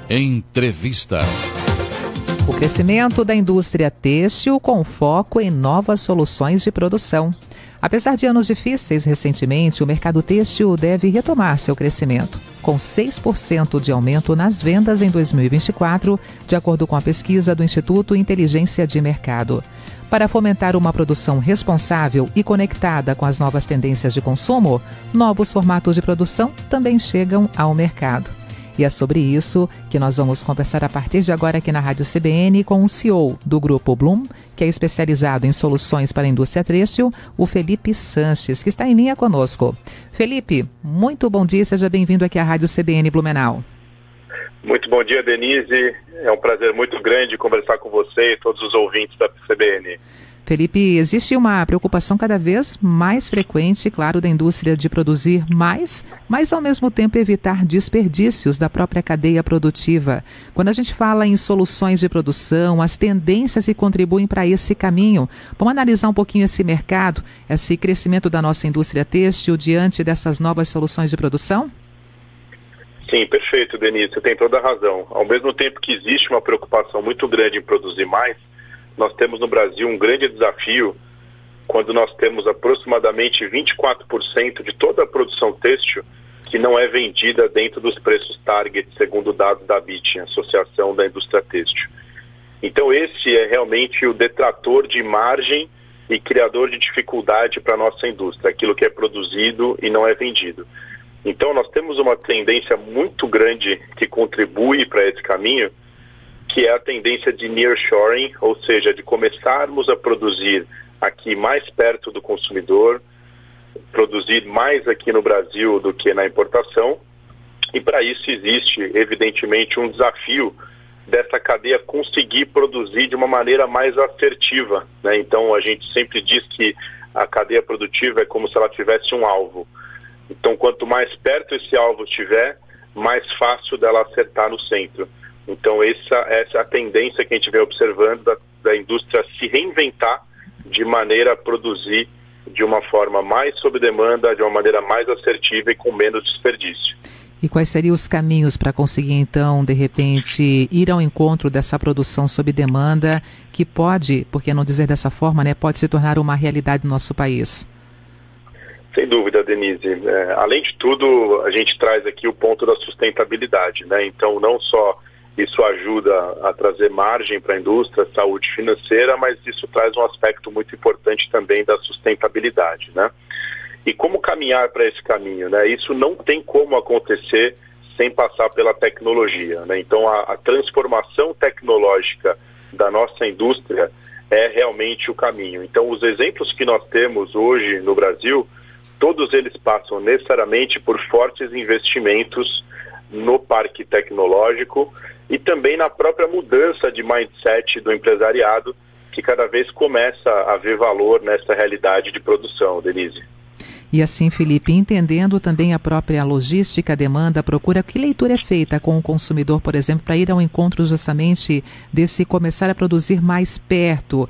Entrevista. O crescimento da indústria têxtil com foco em novas soluções de produção. Apesar de anos difíceis recentemente, o mercado têxtil deve retomar seu crescimento, com 6% de aumento nas vendas em 2024, de acordo com a pesquisa do Instituto Inteligência de Mercado. Para fomentar uma produção responsável e conectada com as novas tendências de consumo, novos formatos de produção também chegam ao mercado. E é sobre isso que nós vamos conversar a partir de agora aqui na Rádio CBN com o CEO do Grupo Bloom, que é especializado em soluções para a indústria têxtil, o Felipe Sanches, que está em linha conosco. Felipe, muito bom dia, seja bem-vindo aqui à Rádio CBN Blumenau. Muito bom dia, Denise. É um prazer muito grande conversar com você e todos os ouvintes da CBN. Felipe, existe uma preocupação cada vez mais frequente, claro, da indústria de produzir mais, mas ao mesmo tempo evitar desperdícios da própria cadeia produtiva. Quando a gente fala em soluções de produção, as tendências que contribuem para esse caminho, vamos analisar um pouquinho esse mercado, esse crescimento da nossa indústria têxtil diante dessas novas soluções de produção? Sim, perfeito, Denise, você tem toda a razão. Ao mesmo tempo que existe uma preocupação muito grande em produzir mais, nós temos no Brasil um grande desafio quando nós temos aproximadamente 24% de toda a produção têxtil que não é vendida dentro dos preços target, segundo dados da ABIT, Associação da Indústria Têxtil. Então esse é realmente o detrator de margem e criador de dificuldade para a nossa indústria, aquilo que é produzido e não é vendido. Então nós temos uma tendência muito grande que contribui para esse caminho, que é a tendência de nearshoring, ou seja, de começarmos a produzir aqui mais perto do consumidor, produzir mais aqui no Brasil do que na importação, e para isso existe, evidentemente, um desafio dessa cadeia conseguir produzir de uma maneira mais assertiva, né? Então a gente sempre diz que a cadeia produtiva é como se ela tivesse um alvo. Então quanto mais perto esse alvo estiver, mais fácil dela acertar no centro. Então essa é a tendência que a gente vem observando da indústria se reinventar de maneira a produzir de uma forma mais sob demanda, de uma maneira mais assertiva e com menos desperdício. E quais seriam os caminhos para conseguir, então, de repente, ir ao encontro dessa produção sob demanda que pode, por que não dizer dessa forma, né, pode se tornar uma realidade no nosso país? Sem dúvida, Denise. Além de tudo, a gente traz aqui o ponto da sustentabilidade, né? Então, não só isso ajuda a trazer margem para a indústria, saúde financeira, mas isso traz um aspecto muito importante também da sustentabilidade, né? E como caminhar para esse caminho, né? Isso não tem como acontecer sem passar pela tecnologia, né? Então a transformação tecnológica da nossa indústria é realmente o caminho. Então os exemplos que nós temos hoje no Brasil, todos eles passam necessariamente por fortes investimentos no parque tecnológico e também na própria mudança de mindset do empresariado, que cada vez começa a ver valor nessa realidade de produção, Denise. E assim, Felipe, entendendo também a própria logística, a demanda, a procura, que leitura é feita com o consumidor, por exemplo, para ir ao encontro justamente desse começar a produzir mais perto,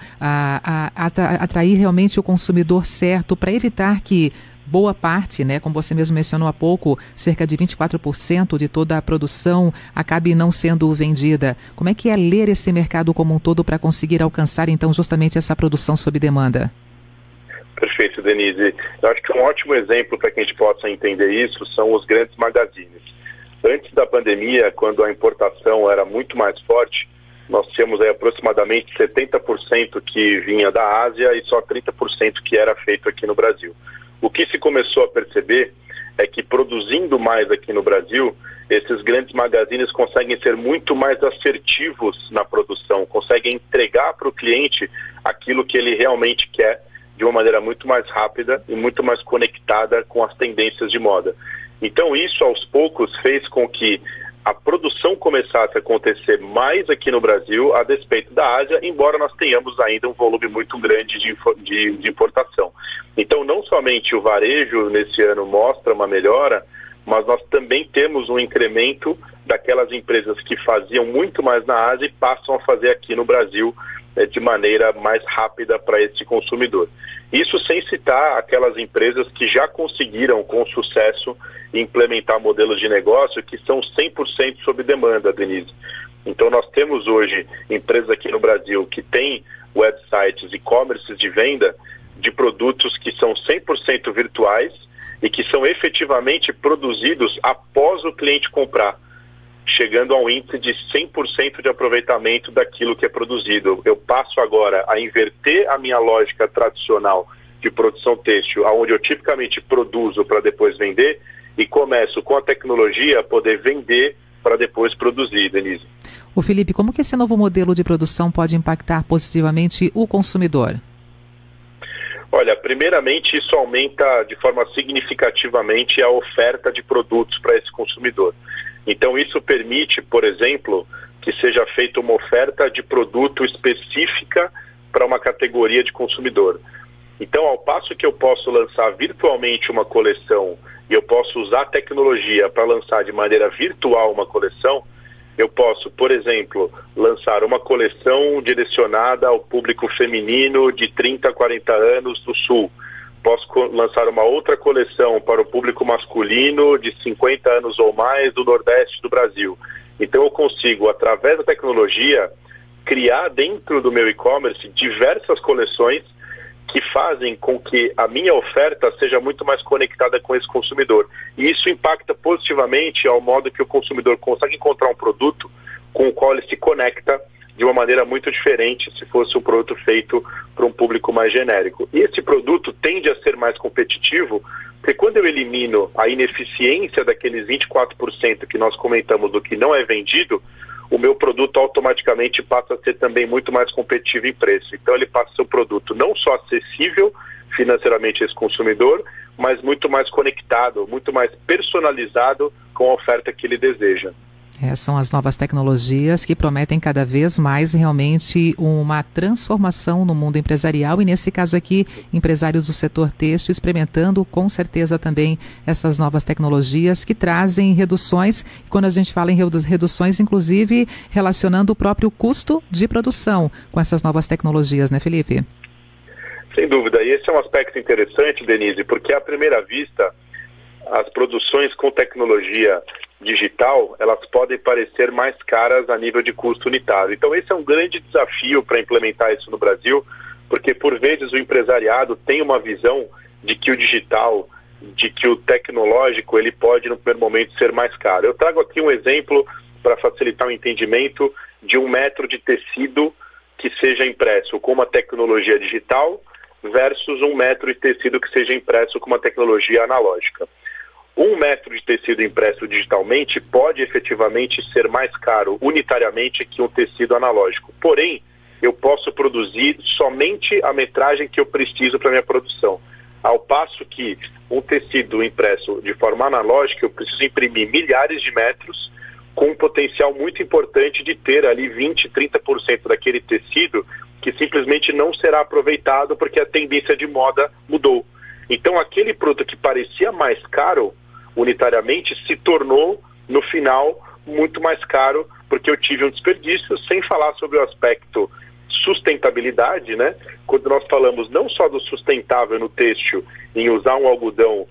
atrair realmente o consumidor certo, para evitar que boa parte, né, como você mesmo mencionou há pouco, cerca de 24% de toda a produção acabe não sendo vendida. Como é que é ler esse mercado como um todo para conseguir alcançar, então, justamente essa produção sob demanda? Perfeito, Denise. Eu acho que um ótimo exemplo para que a gente possa entender isso são os grandes magazines. Antes da pandemia, quando a importação era muito mais forte, nós tínhamos aí aproximadamente 70% que vinha da Ásia e só 30% que era feito aqui no Brasil. O que se começou a perceber é que produzindo mais aqui no Brasil, esses grandes magazines conseguem ser muito mais assertivos na produção, conseguem entregar para o cliente aquilo que ele realmente quer de uma maneira muito mais rápida e muito mais conectada com as tendências de moda. Então isso, aos poucos, fez com que a produção começasse a acontecer mais aqui no Brasil, a despeito da Ásia, embora nós tenhamos ainda um volume muito grande de importação. Então, não somente o varejo nesse ano mostra uma melhora, mas nós também temos um incremento daquelas empresas que faziam muito mais na Ásia e passam a fazer aqui no Brasil de maneira mais rápida para esse consumidor. Isso sem citar aquelas empresas que já conseguiram com sucesso implementar modelos de negócio que são 100% sob demanda, Denise. Então nós temos hoje empresas aqui no Brasil que têm websites, e-commerces de venda de produtos que são 100% virtuais e que são efetivamente produzidos após o cliente comprar, chegando a um índice de 100% de aproveitamento daquilo que é produzido. Eu passo agora a inverter a minha lógica tradicional de produção têxtil, onde eu tipicamente produzo para depois vender, e começo com a tecnologia a poder vender para depois produzir, Denise. O Felipe, como que esse novo modelo de produção pode impactar positivamente o consumidor? Olha, primeiramente isso aumenta de forma significativamente a oferta de produtos para esse consumidor. Então isso permite, por exemplo, que seja feita uma oferta de produto específica para uma categoria de consumidor. Então, ao passo que eu posso lançar virtualmente uma coleção e eu posso usar tecnologia para lançar de maneira virtual uma coleção, eu posso, por exemplo, lançar uma coleção direcionada ao público feminino de 30 a 40 anos do Sul. Posso lançar uma outra coleção para o público masculino de 50 anos ou mais do Nordeste do Brasil. Então eu consigo, através da tecnologia, criar dentro do meu e-commerce diversas coleções que fazem com que a minha oferta seja muito mais conectada com esse consumidor. E isso impacta positivamente ao modo que o consumidor consegue encontrar um produto com o qual ele se conecta de uma maneira muito diferente se fosse um produto feito para um público mais genérico. E esse produto tende a ser mais competitivo, porque quando eu elimino a ineficiência daqueles 24% que nós comentamos do que não é vendido, o meu produto automaticamente passa a ser também muito mais competitivo em preço. Então ele passa a ser um produto não só acessível financeiramente a esse consumidor, mas muito mais conectado, muito mais personalizado com a oferta que ele deseja. São as novas tecnologias que prometem cada vez mais realmente uma transformação no mundo empresarial e, nesse caso aqui, empresários do setor têxtil experimentando com certeza também essas novas tecnologias que trazem reduções. Quando a gente fala em reduções, inclusive relacionando o próprio custo de produção com essas novas tecnologias, né, Felipe? Sem dúvida. E esse é um aspecto interessante, Denise, porque à primeira vista, as produções com tecnologia digital, elas podem parecer mais caras a nível de custo unitário. Então esse é um grande desafio para implementar isso no Brasil, porque por vezes o empresariado tem uma visão de que o digital, de que o tecnológico, ele pode no primeiro momento ser mais caro. Eu trago aqui um exemplo para facilitar o entendimento de 1 metro de tecido que seja impresso com uma tecnologia digital versus 1 metro de tecido que seja impresso com uma tecnologia analógica. 1 metro de tecido impresso digitalmente pode efetivamente ser mais caro unitariamente que um tecido analógico. Porém, eu posso produzir somente a metragem que eu preciso para minha produção. Ao passo que um tecido impresso de forma analógica, eu preciso imprimir milhares de metros com um potencial muito importante de ter ali 20%, 30% daquele tecido que simplesmente não será aproveitado porque a tendência de moda mudou. Então aquele produto que parecia mais caro unitariamente se tornou, no final, muito mais caro, porque eu tive um desperdício, sem falar sobre o aspecto sustentabilidade, né? Quando nós falamos não só do sustentável no têxtil, em usar um algodão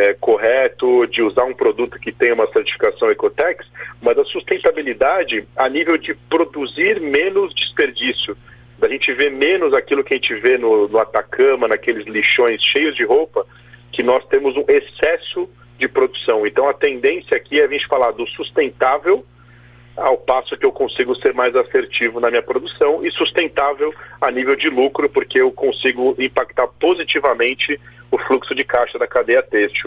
correto, de usar um produto que tem uma certificação Ecotex, mas a sustentabilidade a nível de produzir menos desperdício, da gente ver menos aquilo que a gente vê no Atacama, naqueles lixões cheios de roupa, que nós temos um excesso de produção. Então a tendência aqui é a gente falar do sustentável, ao passo que eu consigo ser mais assertivo na minha produção, e sustentável a nível de lucro, porque eu consigo impactar positivamente o fluxo de caixa da cadeia têxtil.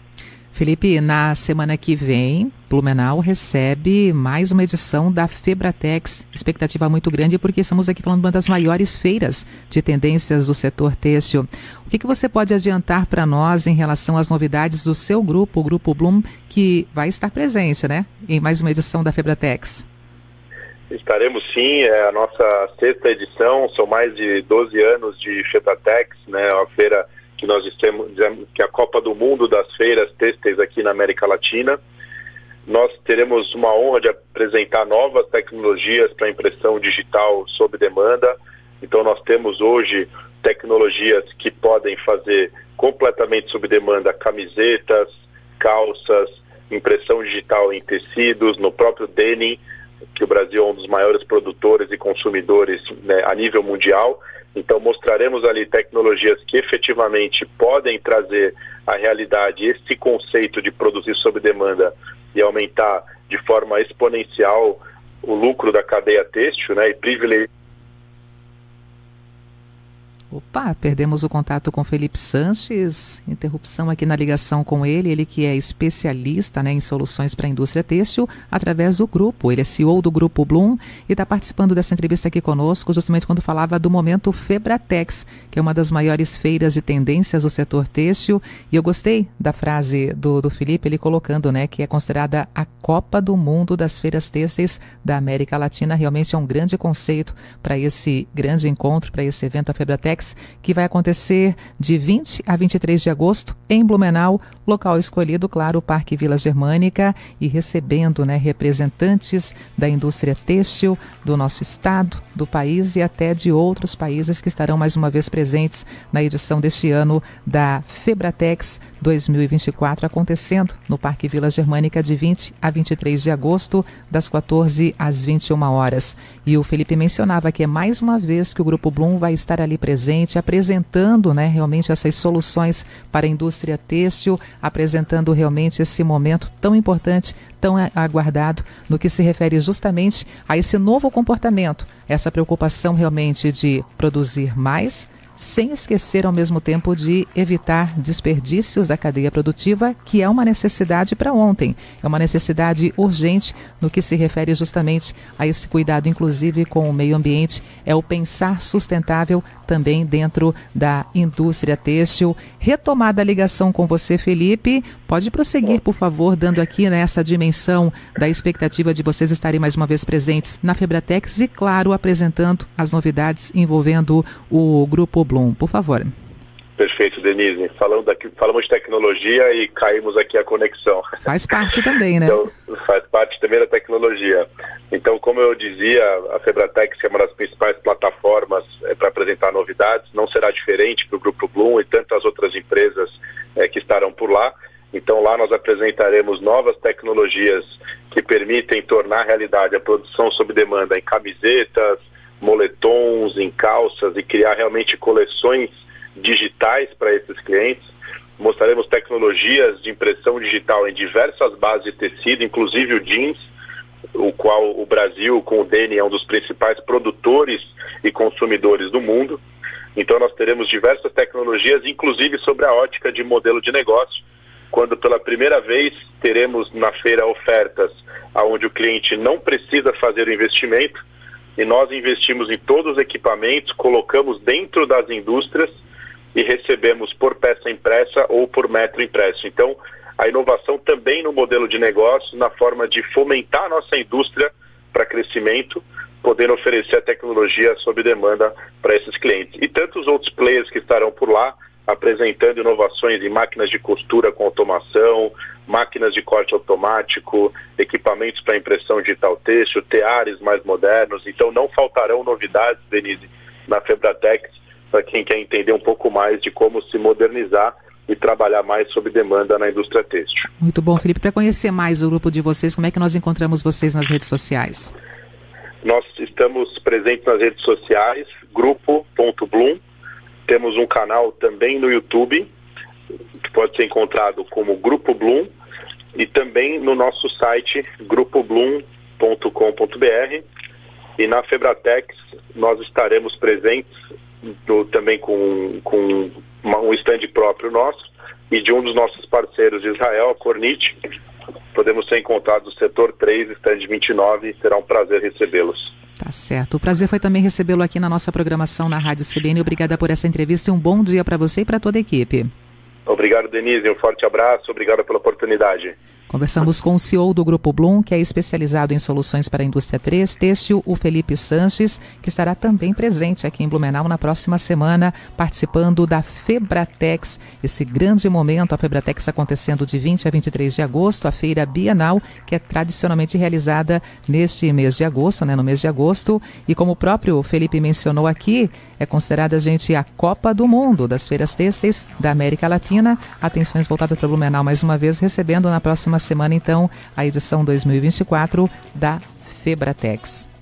Felipe, na semana que vem, Blumenau recebe mais uma edição da Febratex. Expectativa muito grande porque estamos aqui falando de uma das maiores feiras de tendências do setor têxtil. O que você pode adiantar para nós em relação às novidades do seu grupo, o Grupo Blum, que vai estar presente, né, em mais uma edição da Febratex? Estaremos sim, é a nossa 6ª edição, são mais de 12 anos de Febratex, né, uma feira que nós dizemos que é a Copa do Mundo das feiras têxteis aqui na América Latina. Nós teremos uma honra de apresentar novas tecnologias para impressão digital sob demanda. Então nós temos hoje tecnologias que podem fazer completamente sob demanda camisetas, calças, impressão digital em tecidos, no próprio denim, que o Brasil é um dos maiores produtores e consumidores, né, a nível mundial. Então mostraremos ali tecnologias que efetivamente podem trazer à realidade esse conceito de produzir sob demanda e aumentar de forma exponencial o lucro da cadeia têxtil, né, e privilegiar. Opa, perdemos o contato com Felipe Sanches, interrupção aqui na ligação com ele que é especialista, né, em soluções para a indústria têxtil através do grupo. Ele é CEO do Grupo Bloom e está participando dessa entrevista aqui conosco justamente quando falava do momento Febratex, que é uma das maiores feiras de tendências do setor têxtil. E eu gostei da frase do Felipe, ele colocando, né, que é considerada a Copa do Mundo das feiras têxteis da América Latina. Realmente é um grande conceito para esse grande encontro, para esse evento, a Febratex, que vai acontecer de 20 a 23 de agosto em Blumenau, local escolhido, claro, o Parque Vila Germânica, e recebendo, né, representantes da indústria têxtil do nosso estado, do país e até de outros países que estarão mais uma vez presentes na edição deste ano da Febratex 2024, acontecendo no Parque Vila Germânica de 20 a 23 de agosto, das 14 às 21 horas. E o Felipe mencionava que é mais uma vez que o Grupo Bloom vai estar ali presente, apresentando, né, realmente essas soluções para a indústria têxtil, apresentando realmente esse momento tão importante, tão aguardado, no que se refere justamente a esse novo comportamento, essa preocupação realmente de produzir mais, sem esquecer ao mesmo tempo de evitar desperdícios da cadeia produtiva, que é uma necessidade para ontem, é uma necessidade urgente no que se refere justamente a esse cuidado, inclusive com o meio ambiente, é o pensar sustentável também dentro da indústria têxtil. Retomada a ligação com você, Felipe, pode prosseguir, por favor, dando aqui nessa dimensão da expectativa de vocês estarem mais uma vez presentes na Febratex e, claro, apresentando as novidades envolvendo o Grupo Bloom, por favor. Perfeito, Denise. Falamos de tecnologia e caímos aqui a conexão. Faz parte também, né? Então, faz parte também da tecnologia. Então, como eu dizia, a Febratex, que é uma das principais plataformas para apresentar novidades, não será diferente para o Grupo Bloom e tantas outras empresas que estarão por lá. Então, lá nós apresentaremos novas tecnologias que permitem tornar realidade a produção sob demanda em camisetas, moletons, em calças e criar realmente coleções digitais para esses clientes. Mostraremos tecnologias de impressão digital em diversas bases de tecido, inclusive o jeans, o qual o Brasil, com o denim, é um dos principais produtores e consumidores do mundo. Então nós teremos diversas tecnologias, inclusive sobre a ótica de modelo de negócio, quando pela primeira vez teremos na feira ofertas onde o cliente não precisa fazer o investimento, e nós investimos em todos os equipamentos, colocamos dentro das indústrias e recebemos por peça impressa ou por metro impresso. Então, a inovação também no modelo de negócio, na forma de fomentar a nossa indústria para crescimento, poder oferecer a tecnologia sob demanda para esses clientes. E tantos outros players que estarão por lá, apresentando inovações em máquinas de costura com automação, máquinas de corte automático, equipamentos para impressão digital têxtil, teares mais modernos. Então não faltarão novidades, Denise, na Febratex, para quem quer entender um pouco mais de como se modernizar e trabalhar mais sob demanda na indústria têxtil. Muito bom, Felipe. Para conhecer mais o grupo de vocês, como é que nós encontramos vocês nas redes sociais? Nós estamos presentes nas redes sociais, grupo.bloom. Temos um canal também no YouTube, que pode ser encontrado como Grupo Bloom, e também no nosso site, grupobloom.com.br. E na Febratex nós estaremos presentes também com um stand próprio nosso e de um dos nossos parceiros de Israel, a Kornit. Podemos ser encontrados no setor 3, stand 29, e será um prazer recebê-los. Tá certo. O prazer foi também recebê-lo aqui na nossa programação na Rádio CBN. Obrigada por essa entrevista e um bom dia para você e para toda a equipe. Obrigado, Denise. Um forte abraço. Obrigado pela oportunidade. Conversamos com o CEO do Grupo Bloom, que é especializado em soluções para a indústria têxtil, o Felipe Sanches, que estará também presente aqui em Blumenau na próxima semana, participando da Febratex, esse grande momento, a Febratex acontecendo de 20 a 23 de agosto, a feira bienal, que é tradicionalmente realizada neste mês de agosto, no mês de agosto, e como o próprio Felipe mencionou aqui, é considerada, gente, a Copa do Mundo das feiras têxteis da América Latina. Atenções voltadas para Blumenau mais uma vez, recebendo na próxima semana, então, a edição 2024 da Febratex.